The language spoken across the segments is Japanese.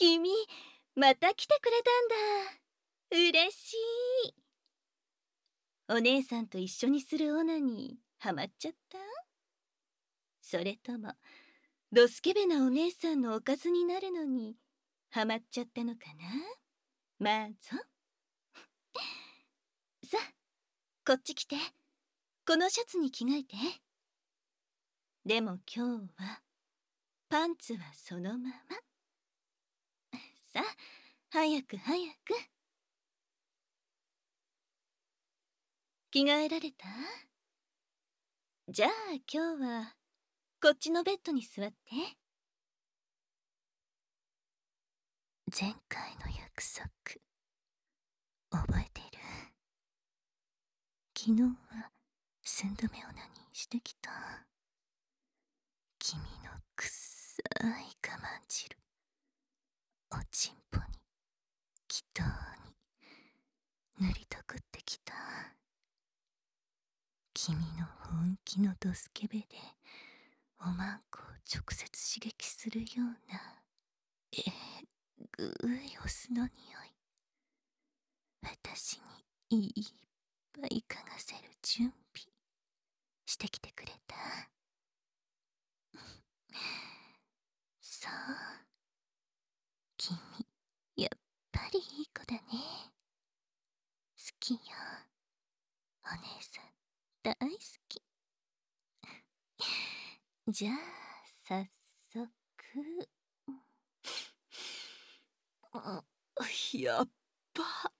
君、また来てくれたんだ。嬉しい。お姉さんと一緒にするオナにハマっちゃった？それともドスケベなお姉さんのおかずになるのにハマっちゃったのかな？まぞ。さあ、こっち来て。このシャツに着替えて。でも今日はパンツはそのまま。さあ、早く早く。着替えられた？じゃあ今日はこっちのベッドに座って。前回の約束覚えている？昨日は寸止めオナにしてきた。君のくっさい我慢汁おちんぽに祈祷に塗りたくってきた。君の本気のドスケベでおまんこを直接刺激するようなぐいお酢の匂い、私にいっぱい嗅がせる準備してきてくれた。そう、君やっぱりいい子だね。好きよ、お姉さん大好き。じゃあ早速。やっば。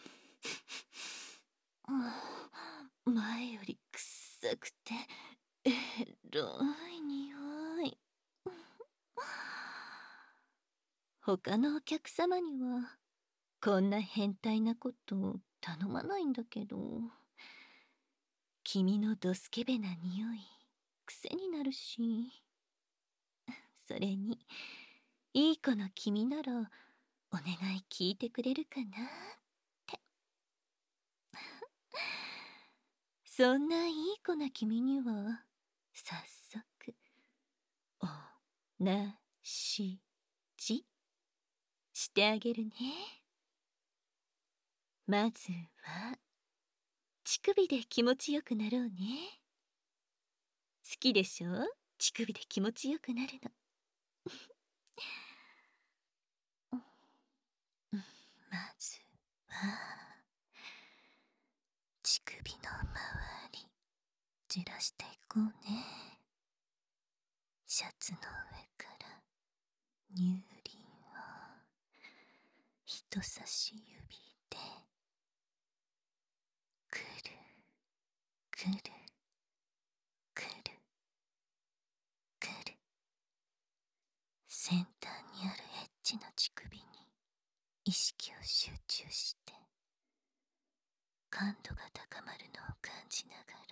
前より臭くてエロい匂い。他のお客様にはこんな変態なこと頼まないんだけど、君のドスケベな匂い癖になるし、それにいい子の君ならお願い聞いてくれるかなって。そんないい子な君には早速おなしじしてあげるね。まずは乳首で気持ちよくなろうね。好きでしょ？乳首で気持ちよくなるの。まずは乳首の周りじらしていこうね。シャツの上から乳輪を人差し指でくるくるくるくる、先端にあるエッチな乳首に意識を集中して感度が高まるのを感じながら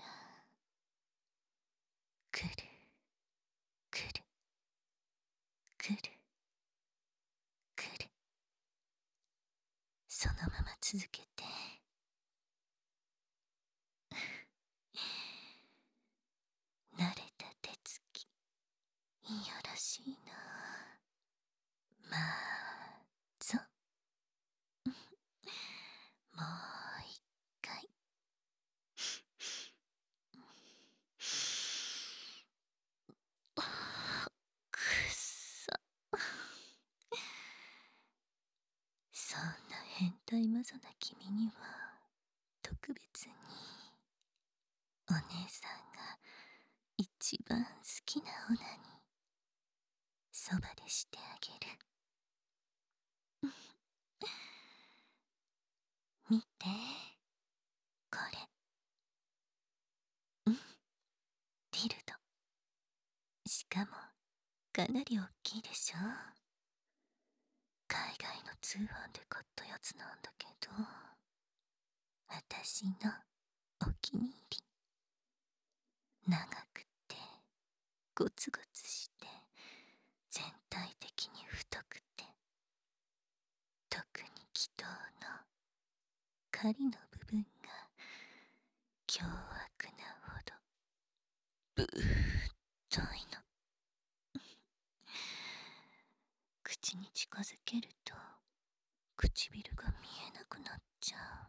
くるくるくるくる、そのまま続けて。慣れた手つき、いやらしいな。まぞ。もう一回。くっさ。そんな変態マゾな君には特別にお姉さんが一番好きなオナにそばでしてあげる。見て、これ。ディルド。しかもかなり大きいでしょ。海外の通販で買ったやつなんだけど、私のお気に入り。長くてゴツゴツして全体的に太くて、特に気筒の狩りの部分が凶悪なほどぶーっといの。 口に近づけると唇が見えなくなっちゃう。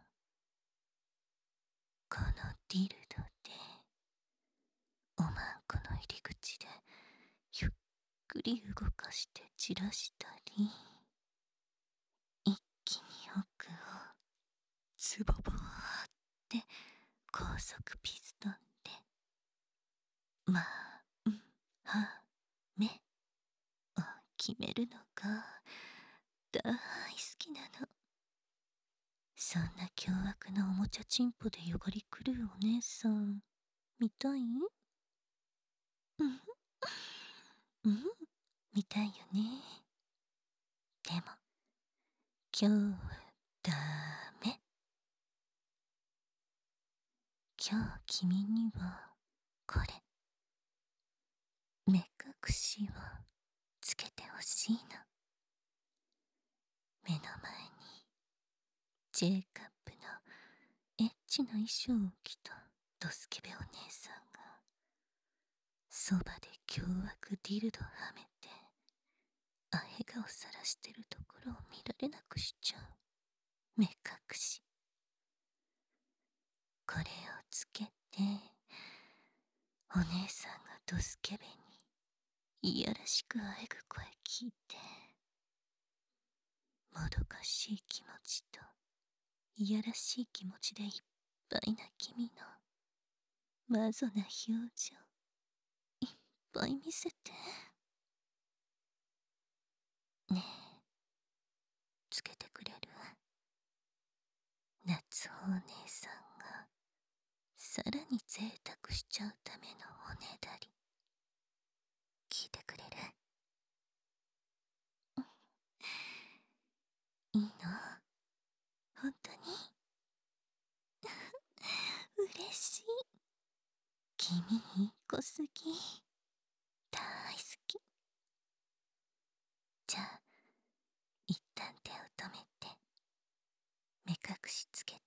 このディルドでおまんこの入り口でゆっくり動かして散らしたり、一気に奥をズボボーって高速ピストンでまんはめを決めるのが大好きなの。そんな凶悪なおもちゃチンポでよがり狂うお姉さん見たい？うんうん見たいよね。でも今日はダメ。今日君にはこれ目隠しをつけてほしいの。目の前にジェイカップのエッチな衣装を着たドスケベお姉さんがそばで凶悪ディルドはめてアヘ顔さらしてるところを見られなくしちゃう目隠し。これをつけてお姉さんがドスケベにいやらしくあえぐ声聞いて、もどかしい気持ちといやらしい気持ちでいっぱいな君のマゾな表情いっぱい見せてね。えつけてくれる？夏お姉さんがさらに贅沢しちゃうためのおねだり聞いてくれる？いいの？本当に？嬉しい。君いい子すぎ。大好き。じゃあ一旦手を止めて目隠しつけて。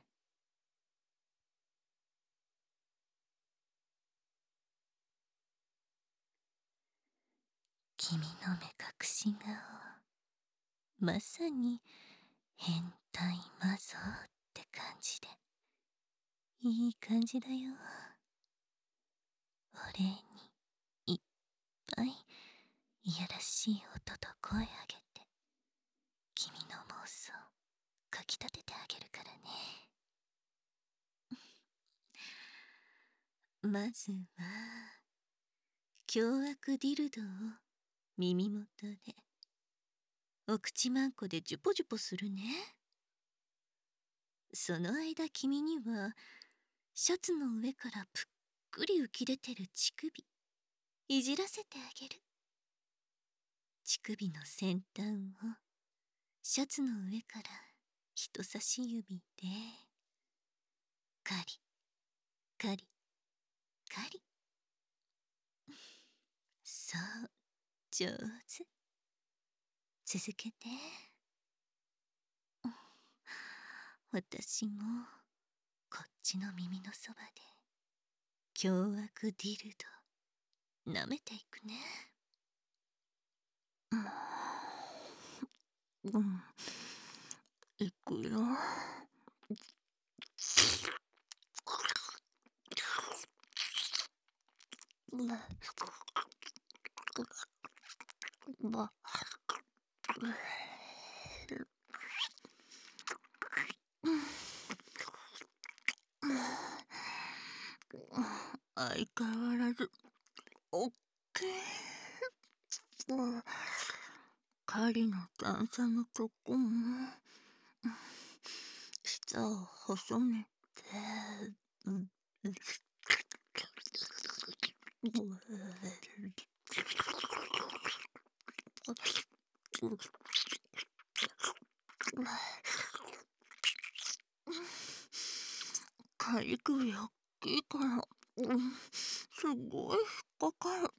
君の目隠し顔まさに変態マゾって感じでいい感じだよ。お礼にいっぱいいやらしい音と声上げて君の妄想かきたててあげるからね。まずは凶悪ディルドを耳元でお口まんこでジュポジュポするね。その間君にはシャツの上からぷっくり浮き出てる乳首いじらせてあげる。乳首の先端をシャツの上から人差し指でカリカリカリ。そう上手。続けて。私もこっちの耳のそばで凶悪ディルド舐めていくね。いくよ。相変わらずおっきい。狩りの段差のとこも舌を細めて狩り首大きいから、すごい引っかかる。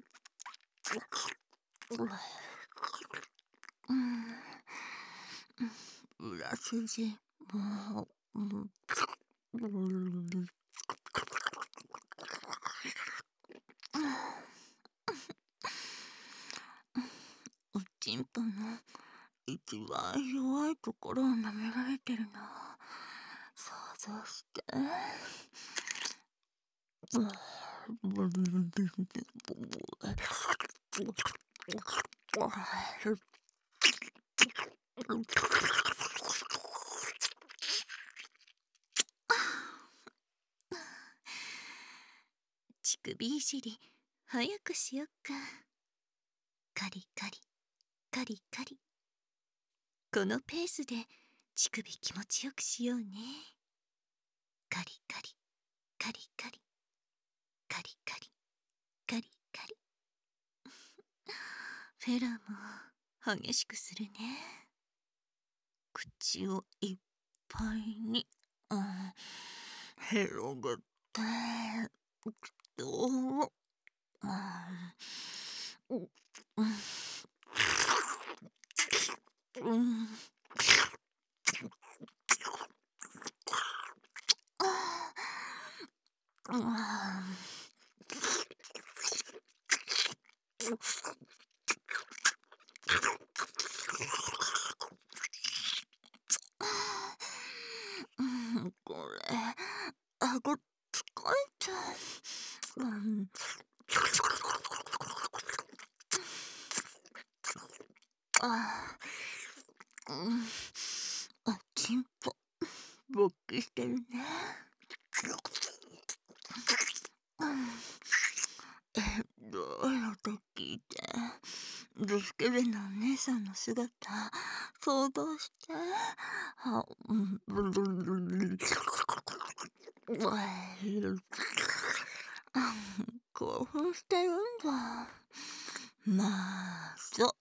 裏筋も内チンポの一番弱いところを舐められてるのを想像して。乳首いじり早くしよっか。カリカリカリカリ。このペースで乳首気持ちよくしようね。カリカリカリカリカリカリカリカリ。フェラも激しくするね。口をいっぱいに、広げて、どうも、これ顎疲れちゃう。チンポ勃起してるね。どうよと聞いて、ドスケベなお姉さんの姿想像して。興奮してるんだ。まあそう。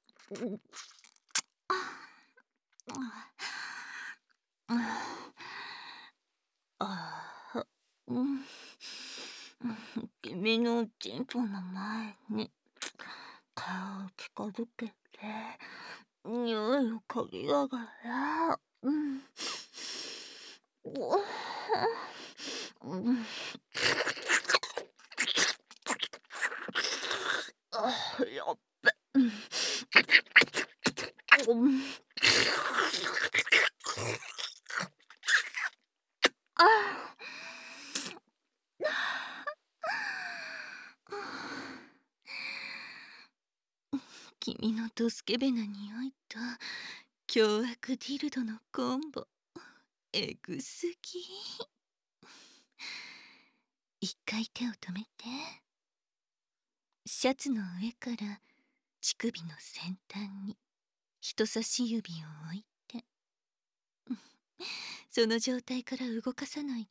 君のチンポの前に顔を近づけて匂いを嗅ぎながら、やっべ。君のドスケベな匂いと凶悪ディルドのコンボ、エグすぎ。一回手を止めて、シャツの上から乳首の先端に人差し指を置いて、その状態から動かさないで。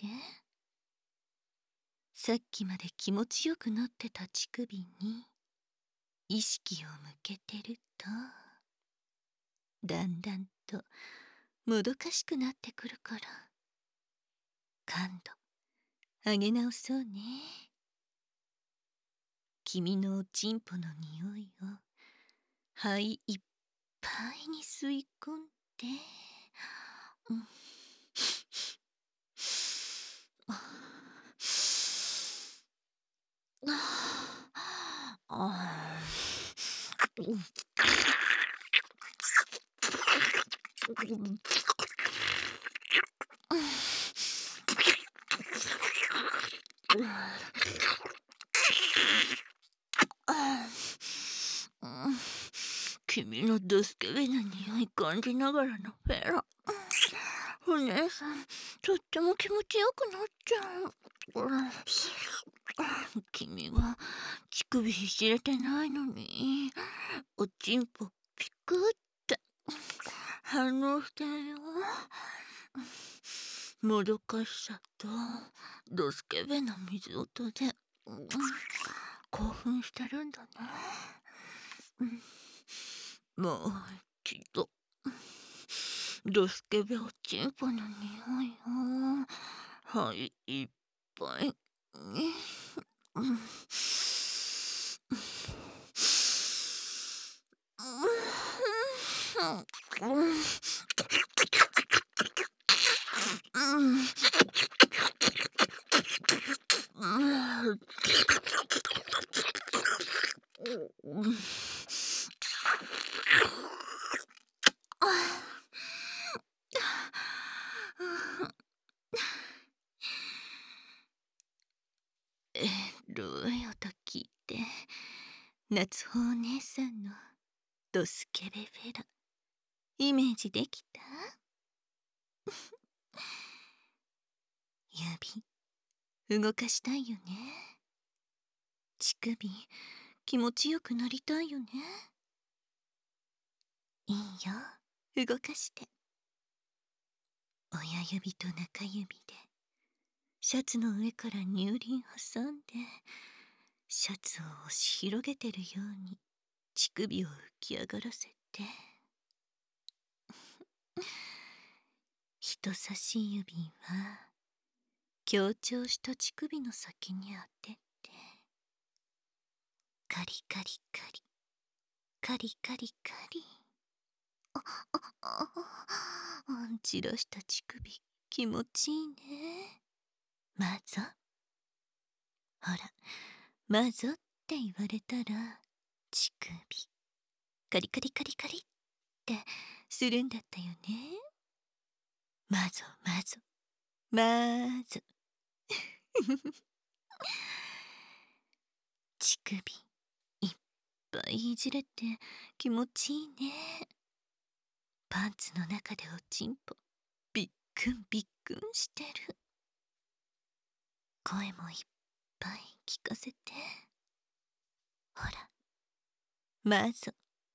さっきまで気持ちよくなってた乳首に意識を向けてると、だんだんともどかしくなってくるから、感度上げ直そうね。君のおちんぽの匂いを肺いっぱいに吸い込んで、君のドスケベな匂い感じながらのフェラ。お姉さん、とっても気持ちよくなっちゃう。君は乳首いじれてないのに、おちんぽピクって反応してるよ。もどかしさとドスケベな水音で興奮してるんだね。もう一度ドスケベおちんぽの匂いを肺いっぱいに。 夏穂お姉さんのドスケベフェライメージできた？指動かしたいよね。乳首気持ちよくなりたいよね。いいよ、動かして。親指と中指でシャツの上から乳輪挟んでシャツを押し広げてるように乳首を浮き上がらせて、人差し指は強調した乳首の先に当てて、カリカリカリカリカリカリ、散らした乳首気持ちいいね。まぞ、ほら、まぞって言われたら乳首カリカリカリカリってするんだったよね。まぞまぞまぞ。乳首いっぱいいじれて気持ちいいね。パンツの中でおちんぽびっくんびっくんしてる。声もいっぱい聞かせて。ほら、まぞ。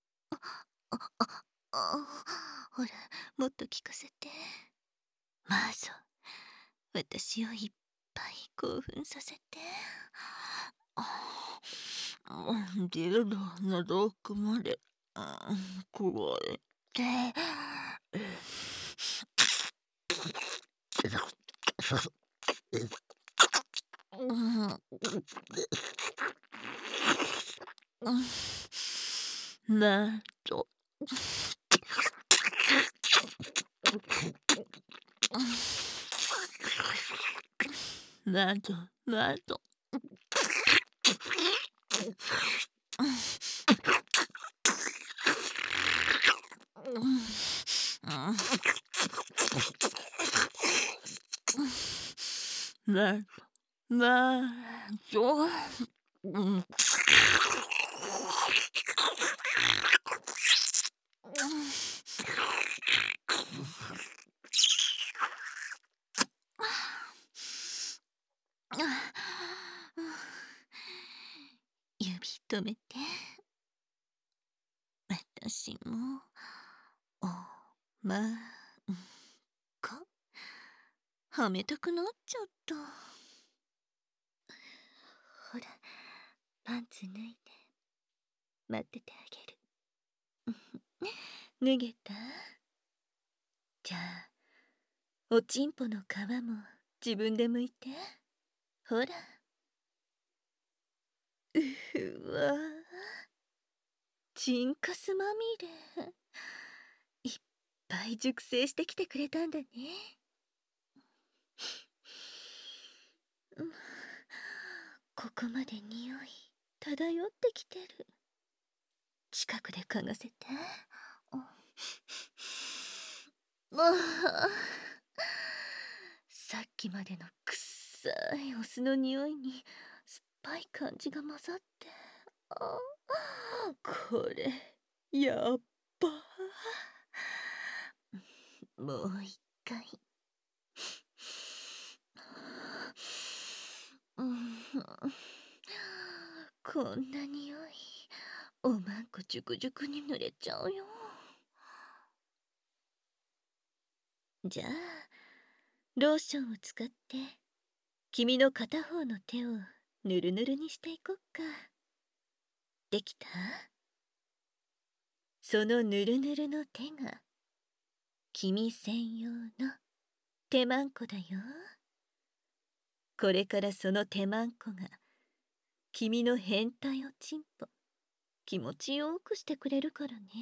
ほら、もっと聞かせて。まぞ、私をいっぱい興奮させて。ディルドの奥まで加えて。なんとなんとなんとなんと指止めて。私もおまんこはめたくなっちゃった。ほら、パンツ脱いで待っててあげる。脱げた？じゃあおちんぽの皮も自分で剥いて。ほら、うわ、チンカスまみれいっぱい熟成してきてくれたんだね。ここまで匂い漂ってきてる。近くで嗅がせて。さっきまでのくっさいお酢の匂いに酸っぱい感じが混ざって、これやっば。もう一回。こんな匂いおまんこジュクジュクに濡れちゃうよ。じゃあローションを使って君の片方の手をぬるぬるにしていこっか。できた？そのぬるぬるの手が君専用の手まんこだよ。これからその手まんこが君の変態おちんぽ気持ちよくしてくれるからね。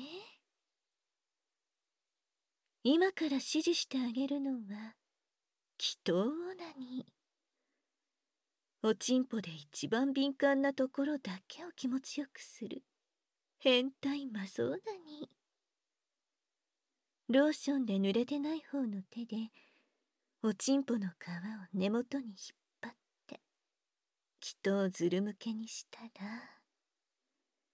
今から指示してあげるのは祈祷オナニー。おちんぽで一番敏感なところだけを気持ちよくする変態マゾオナニー。ローションで濡れてない方の手でおちんぽの皮を根元に引っ張って祈祷ずる向けにしたら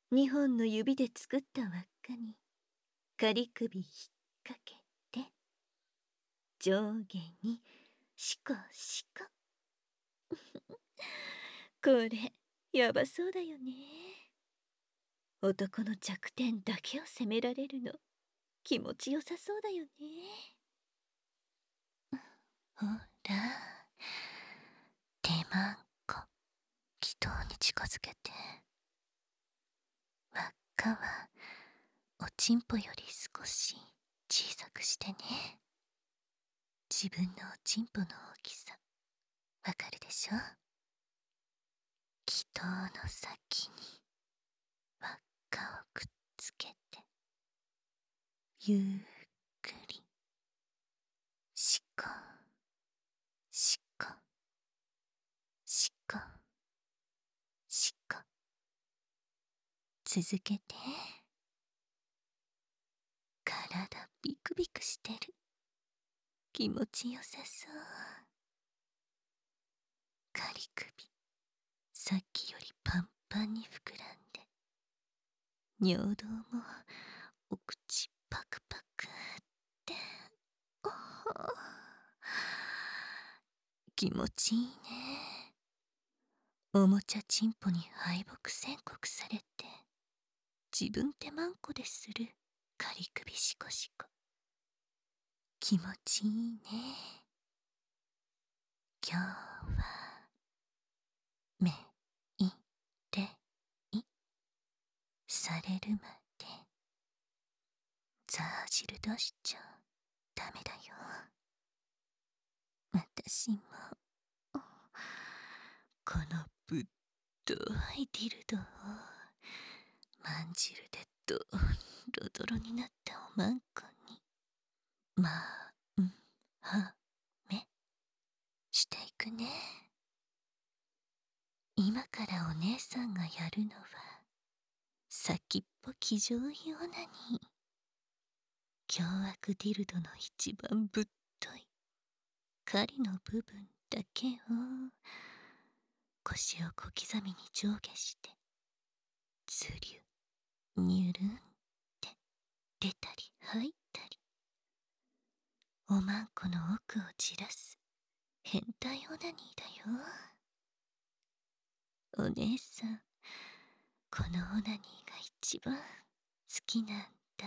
2本の指で作った輪っかに仮首引っ掛けて、上下にシコシコ。これやばそうだよね。男の弱点だけを責められるの気持ちよさそうだよね。ほら、手まんこ祈祷に近づけて。輪っかはおちんぽより少し小さくしてね。自分のおちんぽの大きさわかるでしょ。祈祷の先に輪っかをくっつけて、ゆっくりしこしこしこしこ。続けて。体ビクビクしてる。気持ちよさそう。仮首さっきよりパンパンに膨らんで、尿道もお口パクパクって、気持ちいいね。おもちゃチンポに敗北宣告されて、自分手まんこでする仮首シコシコ。気持ちいいね。今日はめいれいされるまでザー汁出しちゃダメだよ。私もこのぶっといディルドをまんじるでドロドロになったおまんこにまんはめしていくね。今からお姉さんがやるのは先っぽ騎乗用なに凶悪ディルドの一番ぶっとい狩りの部分だけを腰を小刻みに上下してずりゅにゅるんって出たり入ったり、おまんこの奥をじらす変態オナニーだよ。お姉さん、このオナニーが一番好きなんだ。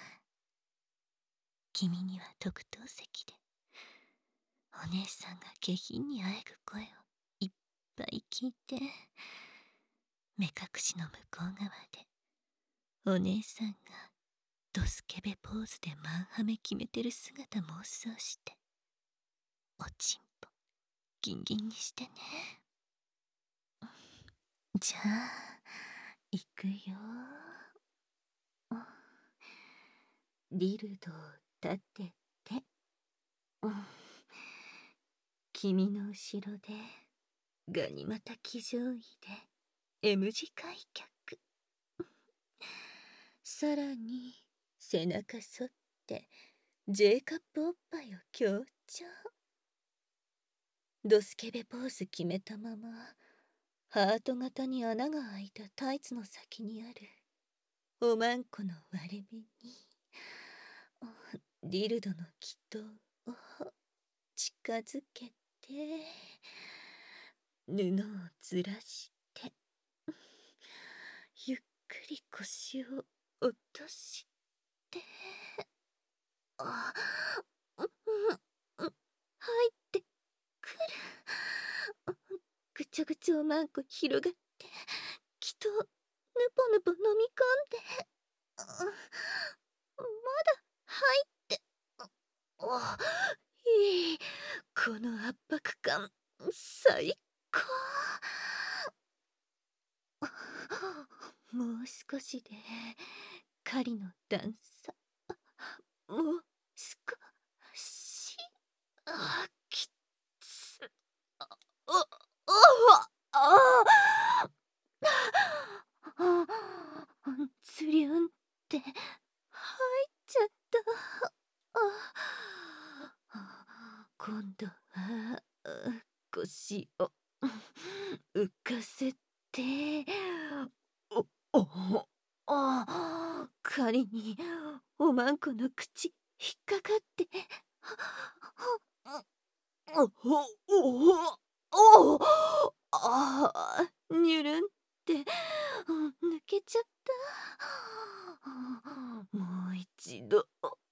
君には特等席でお姉さんが下品にあえぐ声をいっぱい聞いて、目隠しの向こう側でお姉さんがドスケベポーズでマンハメ決めてる姿妄想して、おちんぽギンギンにしてね。じゃあいくよ。ディルドを立てて、君の後ろでガニ股騎乗位で M 字開脚。さらに背中反って J カップおっぱいを強調。ドスケベポーズ決めたままハート型に穴が開いたタイツの先にあるおまんこの割れ目にディルドの気筒を近づけて、布をずらしてゆっくり腰を落として、入ってくる。ぐちゃぐちゃおまんこ広がって気筒ぬぽぬぽ飲み込んで、まだ入っていい、この圧迫感最高。もう少しで狩りの段差、もう少し、きつつりゅんって入っちゃった。今度は腰を浮かせて、お針におまんこの口引っかかって、おおおおああ、にゅるんって、抜けちゃった。もう一度、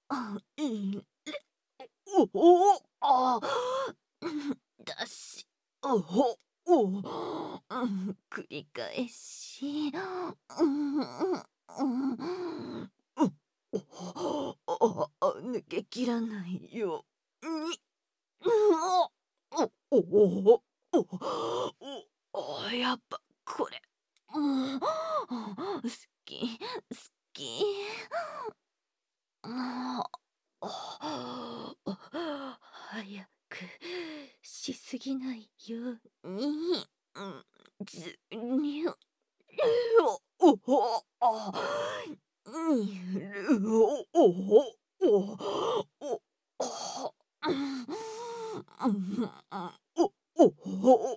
おおあだし、おほお繰り返し、抜けきらないように、やっぱこれ、好き好き。早くしすぎないように、ずにゅおおあにゅるおおおおおおお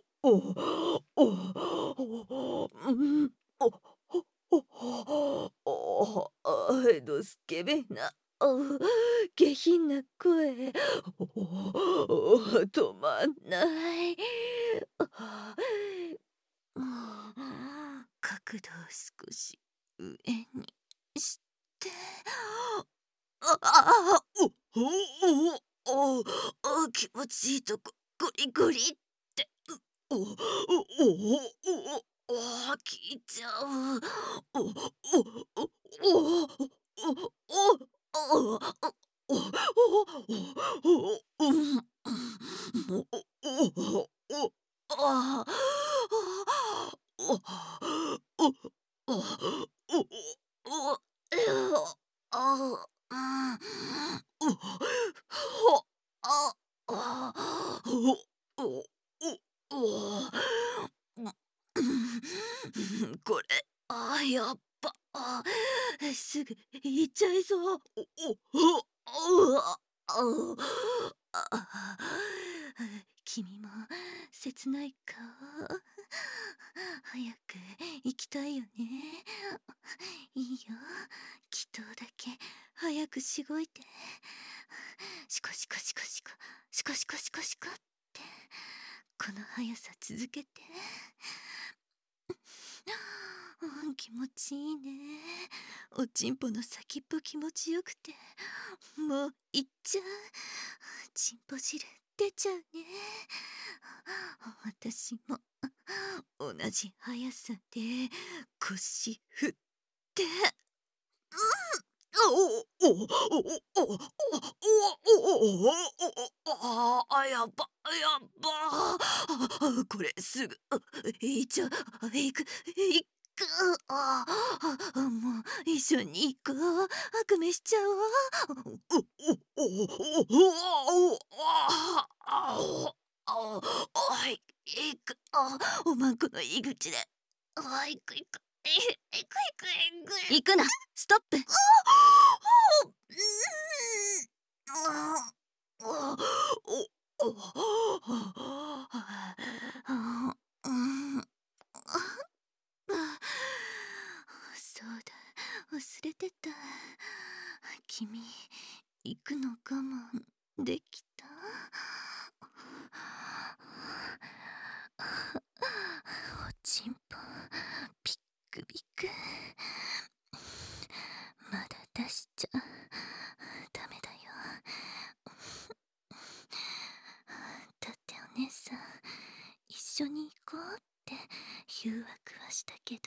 スケベな、下品な声、止まんない。角度を少し上にして、気持ちいいとこ、ゴリゴリって、聞いちゃう。おおおおおおこれ、やっぱ、すぐ行っちゃいそう。君も切ない顔。早く行きたいよね。いいよ。祈祷だけ早くしごいて。シコシコシコシコ、シコシコシコシコって、この速さ続けて。気持ちいいね。おちんぽの先っぽ気持ちよくて、もういっちゃう。ちんぽ汁出ちゃうね。私も同じ速さで腰振って、やっばやっば、これすぐいっちゃう、行く行く、もう一緒に行こう、悪夢しちゃおう。はい、行く、おまんこの入り口で、行く行く、行く行く行く、行くな、ストップ。そうだ、忘れてた。君、行くの我慢できた？おちんぽ、ピックピク。まだ出しちゃダメだよ。だってお姉さん、一緒に行こうって誘惑はしたけど、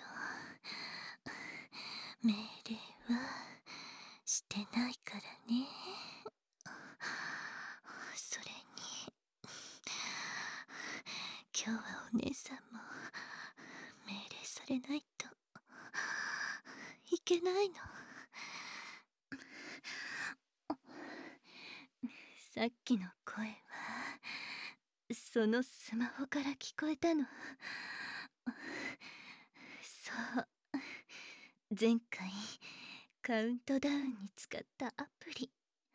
命令はしてないからね。それに、今日はお姉さんも命令されないといけないの。さっきの声はそのスマホから聞こえたの。そう、前回カウントダウンに使ったアプリ。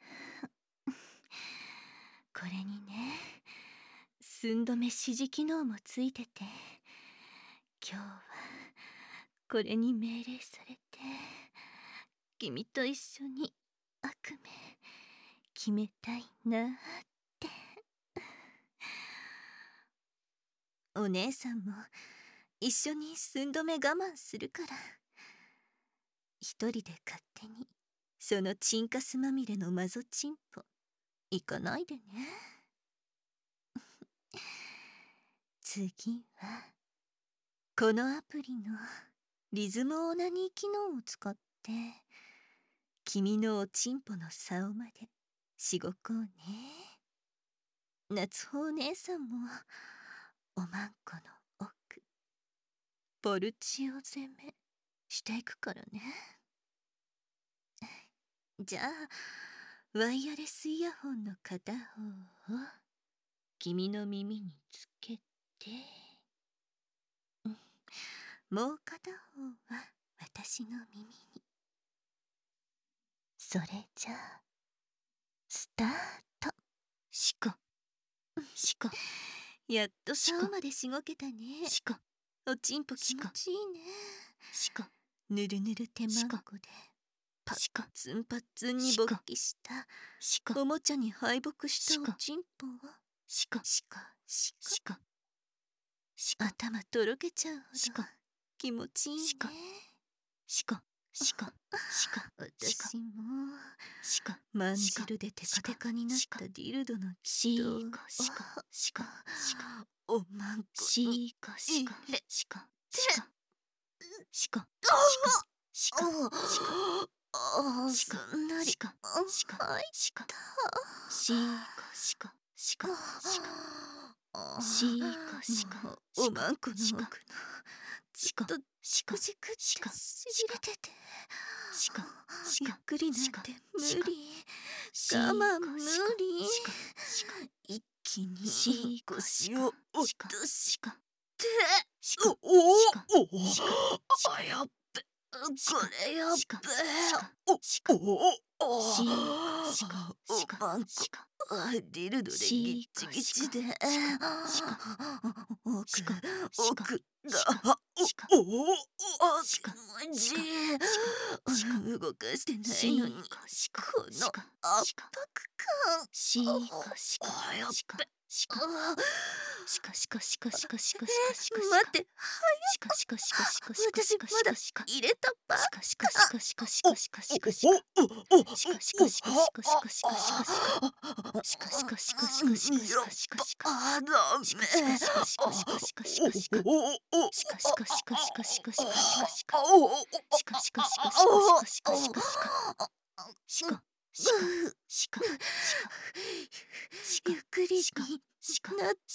これにね、寸止め指示機能もついてて、今日はこれに命令されて君と一緒に悪夢決めたいなって。お姉さんも一緒に寸止め我慢するから、一人で勝手にそのチンカスまみれのマゾチンポ行かないでね。次はこのアプリのリズムオナニー機能を使って君のおちんぽの竿までしごこうね。夏穂お姉さんもおまんこの奥ポルチオ攻めしていくからね。じゃあワイヤレスイヤホンの片方を君の耳につけて、もう片方は私の耳に。それじゃあスタート。しこしこやっと竿までしごけたね。しこおちんぽ気持ちいいね。しこぬるぬる手まんこでパッツンパッツンに勃起したおもちゃに敗北したおちんぽをしこしこしこしこ頭とろけちゃうほど気持ちいいね。しこしこしこ私もまんじるでテカテカになったディルドの血とおまんこに入れてしこしこしこすんなり入ったおまんこの奥のずっとしくじくってしびれてて、ゆっくりなんて無理、我慢無理。一気に腰を落としてやっべ、これやっべ、おまんこディルドでギッチギチで奥が気持ちいい。動かしてないのにこの圧迫感。やっべ、待って、私まだ入れたばっか。ゆっくりになった。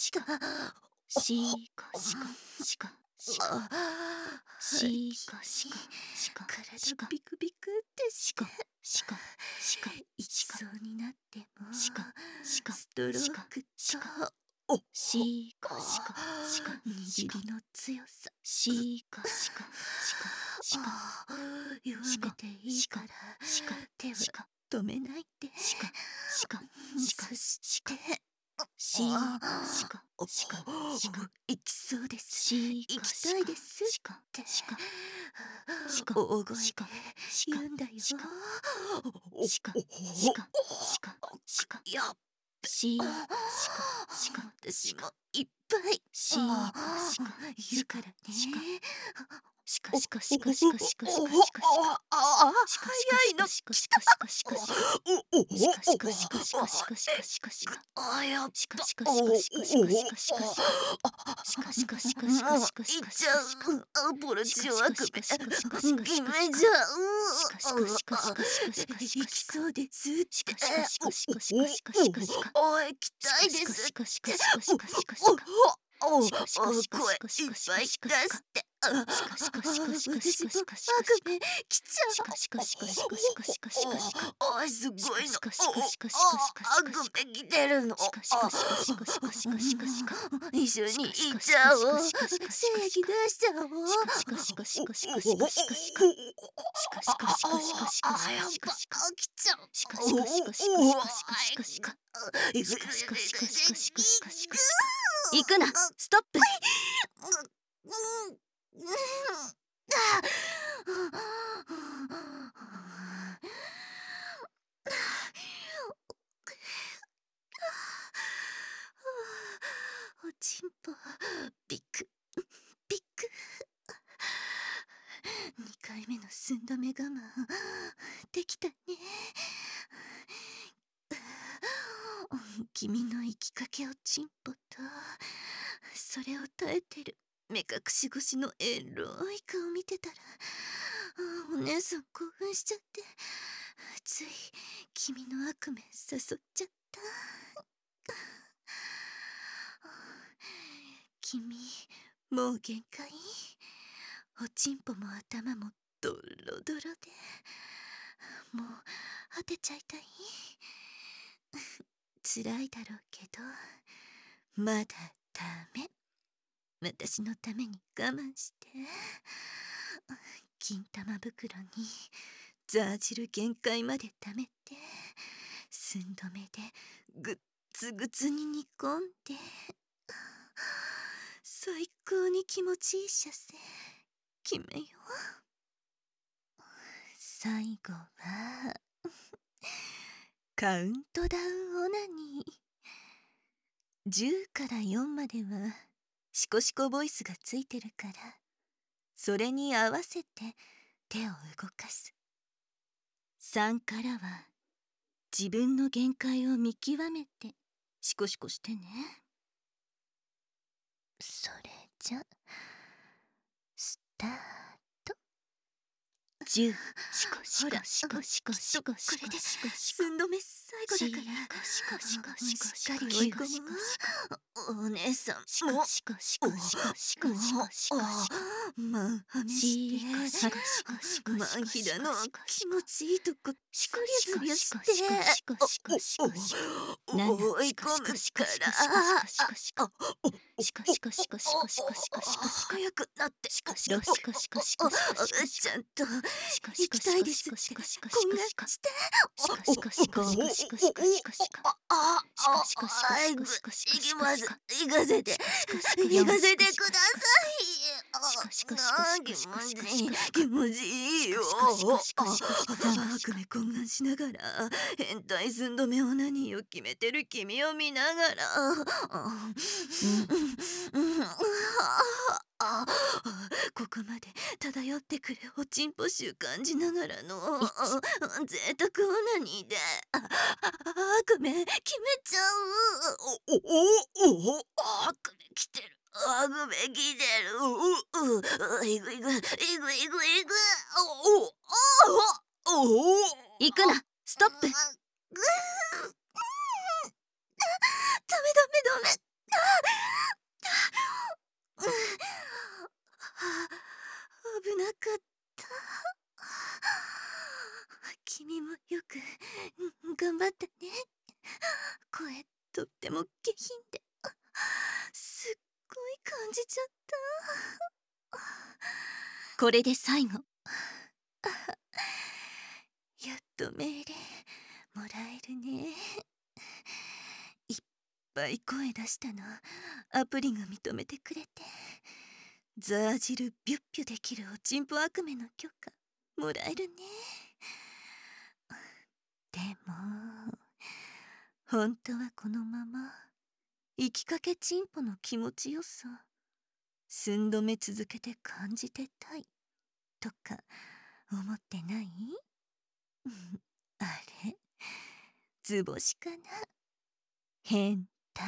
体ビクビクってしていきそうになってもストロークと握りの強さ弱めていいから手は止めないで。そして行きそうです、行きたいですって大声で言うんだよ。やっべ、私もいっぱい言うからね。早いの来た。やっといっちゃう。ポルチオ悪夢決めちゃう。行きそうですっておい、来たいですって声いっぱい出して私も悪夢来ちゃう。おい、すごいの。悪夢来てるの。一緒に行っちゃおう。正義出しちゃおう。やっぱ来ちゃう。 行くな、ストップ。 チンポビックビック。2回目の寸止め我慢できたね。君の生きかけおちんぽとそれを耐えてる目隠し越しのエロい顔見てたら、お姉さん興奮しちゃってつい君の悪夢誘っちゃった。君もう限界。おちんぽも頭もドロドロでもう果てちゃいたい。辛いだろうけどまだダメ。私のために我慢して。金玉袋にザー汁限界まで溜めて寸止めでぐっつぐつに煮込んで、最高に気持ちいい射精決めよう。最後はカウントダウンオナニー。10から4まではシコシコボイスがついてるから、それに合わせて手を動かす。3からは自分の限界を見極めてシコシコしてね。それじゃスタート。10シコシコシコシコシコシコ。これで寸止め最後だからしっかり追い込むわ。お姉さんもシコシコシコシコシコシコシコマンハメしてマンヒダの気持ちいいとこスリュスリュして追い込むから早くなってちゃんと行きたいですって懇願して行きます。行かせてください。気持ちいいよ。悪夢懇願しながら変態寸止めオナニーを決めてる君を見ながら、ここまで漂ってくるおちんぽ臭感じながらの贅沢オナニーで悪夢決めちゃう。悪夢来てる。悪夢来てる。いくいくいくいくいく。行くな。ストップ。ダメダメ。危なかった。君もよく頑張ったね。声とっても下品ですっごい感じちゃった。これで最後。やっと命令もらえるね。いっぱい声出したのアプリが認めてくれて、ザー汁ビュッビュできるおちんぽ悪夢の許可もらえるね。でも本当はこのまま生きかけちんぽの気持ちよさ寸止め続けて感じてたいとか思ってない？あれ図星かな。変態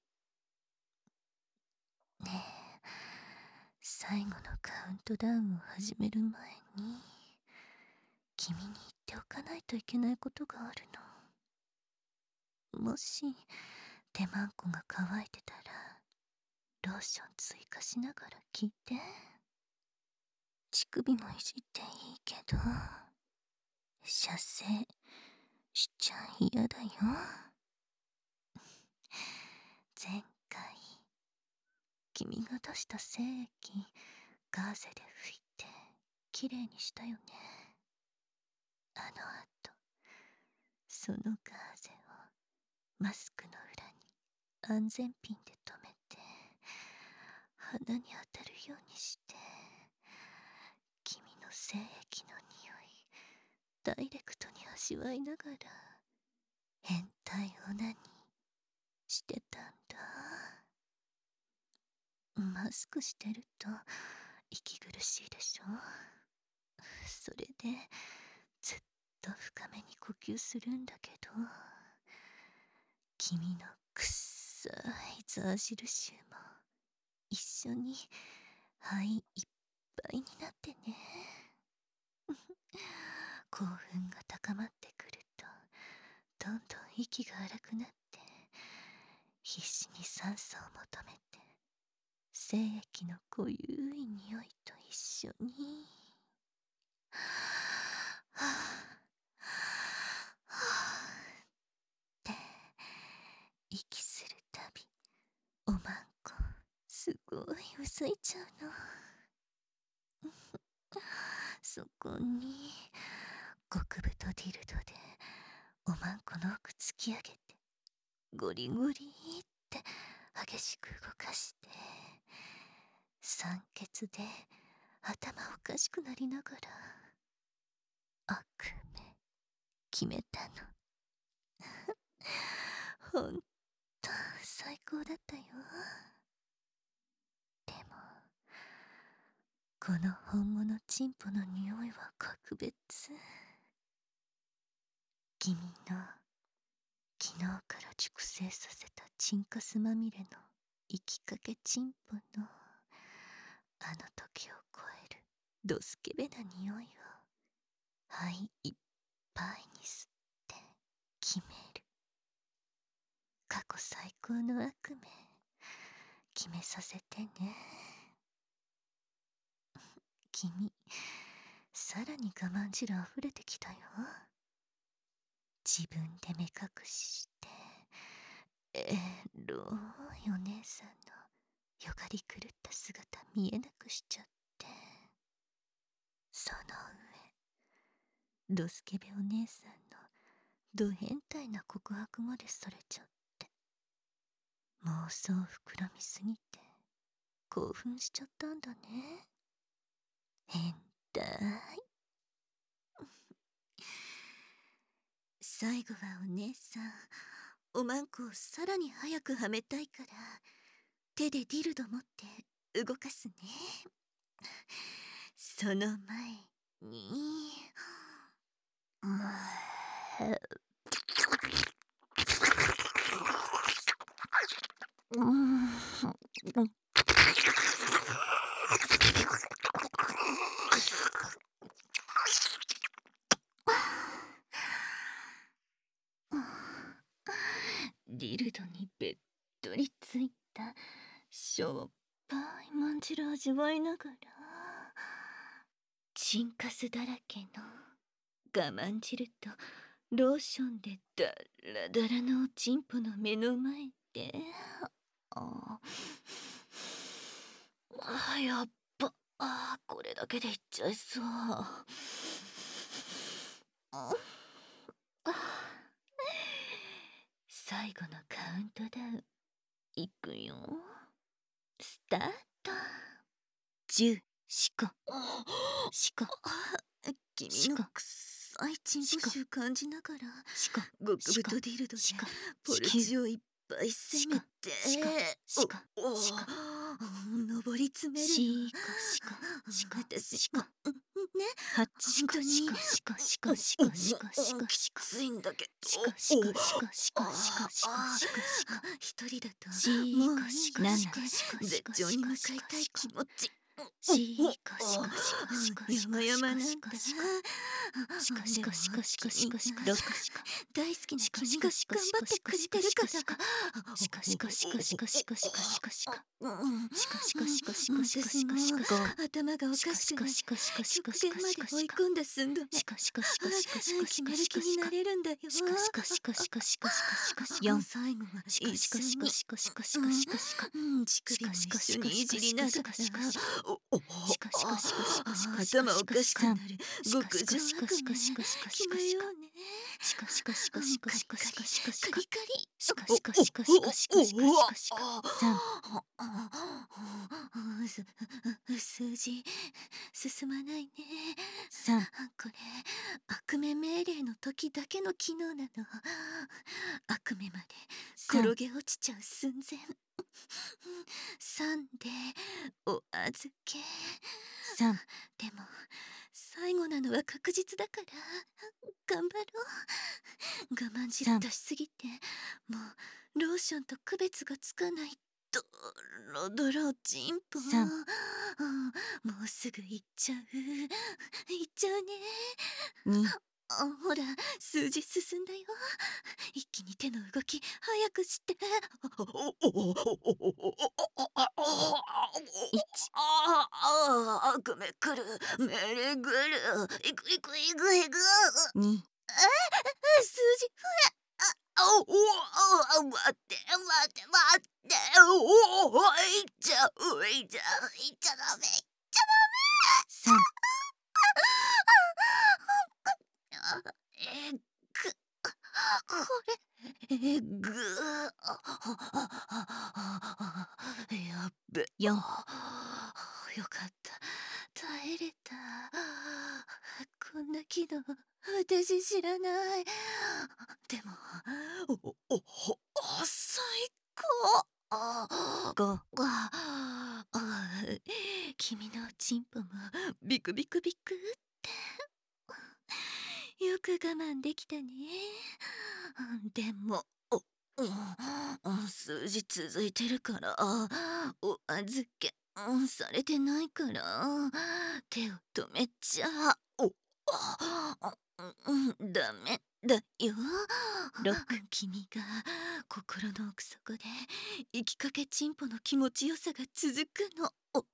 ねえ、最後のカウントダウンを始める前に君に言っておかないといけないことがあるの。もし手マンコが乾いてたらローション追加しながら聞いて。乳首もいじっていいけど射精しちゃ嫌だよ。前回君が出した精液ガーゼで拭いてきれいにしたよね。あの後そのガーゼをマスクの裏に安全ピンで留めて鼻に当たるようにして君の精液の匂いダイレクトに味わいながら変態オナニーしてたんだ。 マスクしてると息苦しいでしょ。それでずっと深めに呼吸するんだけど、君のくっさいザー印も一緒に肺いっぱいになってね。興奮が高まってくるとどんどん息が荒くなって、必死に酸素を求めて精液の濃ゆい匂いと一緒にはぁはぁって息するたび、おまんこすごい薄いちゃうの。そこに極太ディルドでおまんこの奥突き上げてゴリゴリって激しく動かして、酸欠で頭おかしくなりながら悪夢決めたの。ほんと最高だったよ。でもこの本物チンポの匂いは格別。君の昨日から熟成させたチンカスまみれの生きかけチンポのあの時を超えるドスケベな匂いを肺いっぱいに吸って決める。過去最高の悪夢決めさせてね。君さらに我慢汁あふれてきたよ。自分で目隠ししてお姉さんのよがり狂った姿見えなくしちゃって、その上ドスケベお姉さんのド変態な告白までされちゃって、妄想膨らみすぎて興奮しちゃったんだね。変態。最後はお姉さん、おまんこをさらに早くはめたいから手でディルド持って動かすね。その前にディルドにべっとりついたしょっぱいまんじる味わいながら、チンカスだらけの我慢汁とローションでダラダラのおちんぽの目の前で、やっば、これだけでいっちゃいそう。最後のカウントダウンいくよ。スタート。10、シコシコ。君のくっさいチンポ臭感じながら極太ディルドでポルチをいっぱい攻めて上り詰めるの。私もね、本当にきついんだけど、一人だともう絶頂に向かいたい気持ち山々なんだ。大好きな君が頑張ってくれてるから。私も頭がおかしくなり極限まで追い込んだ寸止め。気まる気になれるんだよ。最後は一緒に乳首も一緒にいじりながら頭おかしくなる極上悪夢決めようね。カリカリ数字進まないね。これ悪夢命令の時だけの機能なの。悪夢まで転げ落ちちゃう寸前。 3でお預け。 3。 でも最後なのは確実だから頑張ろう。我慢汁出しすぎてもうローションと区別がつかないドロドロチンポ。 3。 もうすぐ行っちゃうね。 2。 ほら数字進んだよ。一気に手の動き早くして。悪夢来る、メレぐる、いくいくいくいく。 2。 数字増え。待っていっちゃダメ。 3。 これやっべ。 4。 よかった、耐えれた。こんな機能私知らない。でも最高。 5。 君のチンポもビクビクビクってよく我慢できたね。でも数字続いてるからお預けされてないから手を止めちゃダメだよ。 6。 君が心の奥底で生きかけチンポの気持ちよさが続くの。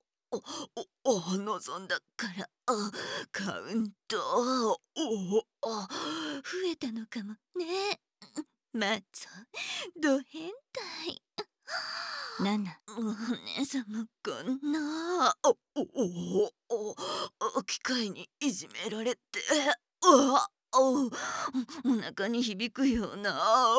望んだからカウント増えたのかもね。マッチョド変態。 7。 お姉さんもこんな機械にいじめられてお腹に響くような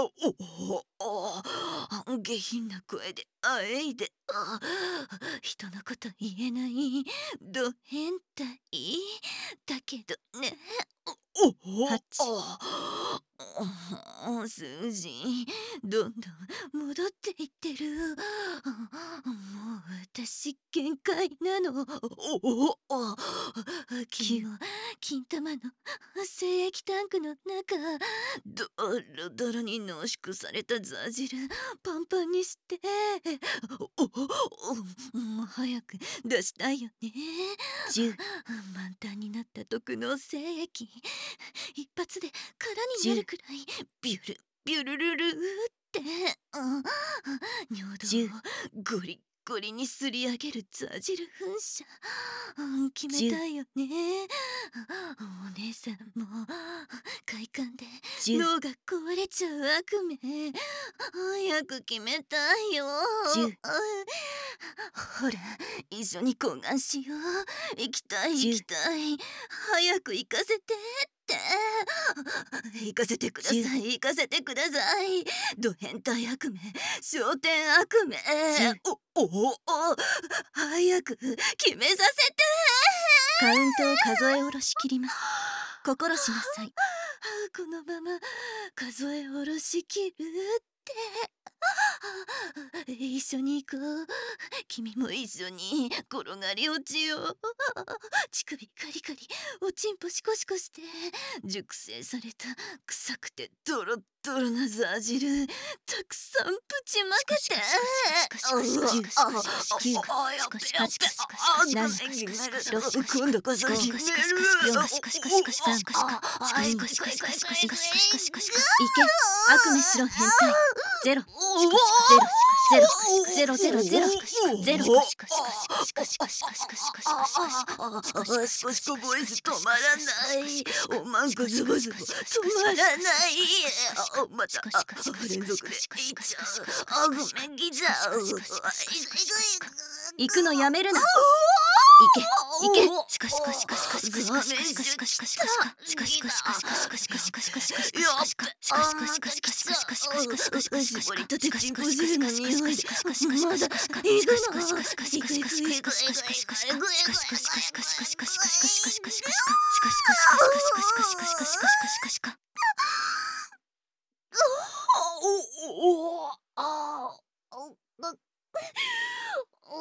下品な声であえいで人のこと言えないド変態だけどね。数字どんどん戻っていってる。もう私限界なの。君も金玉の精液タンクの中ドロドロに濃縮されたザ汁パンパンにしてもう早く出したいよね。 10。 満タンになった毒の精液一発で空になるくらいビュルビュルルルーって尿道をゴリゴリにすり上げるザ汁噴射決めたいよね。お姉さんも快感で脳が壊れちゃう悪夢早く決めたいよ。 10。 ほら一緒に懇願しよう。行きたい早く行かせてって行かせてくださいド変態悪夢焦点悪夢早く決めさせて。 カウントを数え下ろしきります。心しなさい。 このまま数え下ろしきるって一緒に行こう。君も一緒に転がり落ちよう。乳首カリカリおちんぽシコシコして熟成された臭くてドロドロなザ汁たくさんぶちまけて。今度こそ決める。 悪夢しろ変態。ゼロ。ゼロ。 少しこボイス止まらないおまんこズボズボ止まらないまた連続でいっちゃうごめんギザ行くのやめるな。行け。 絞りたてチンポ汁の匂いでまだ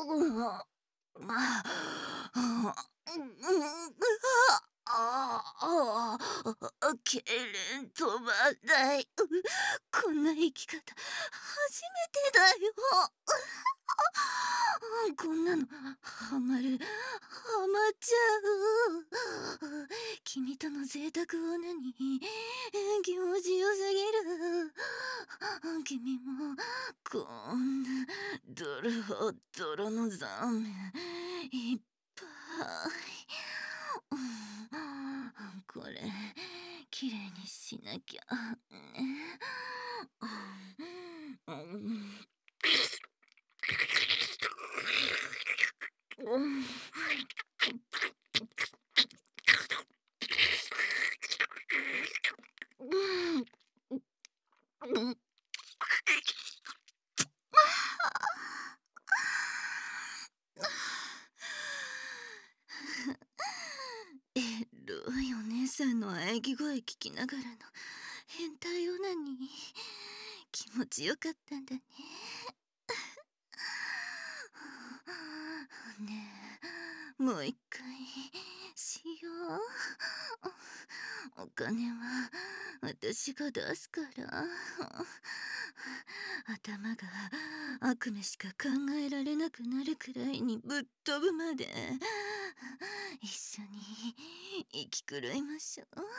まあ、けれんとばない。こんな生き方初めてだよ。こんなのハマっちゃう。君との贅沢オナニー気持ちよすぎる。君もこんなドロドロのザーメンいっぱい。これきれいにしなきゃね。ロイお姉さんの喘ぎ声聞きながらの変態オナニー気持ちよかったんだね。ねえ、もう一回しよう。お金は私が出すから。頭が悪夢しか考えられなくなるくらいにぶっ飛ぶまで一緒に生き狂いましょう。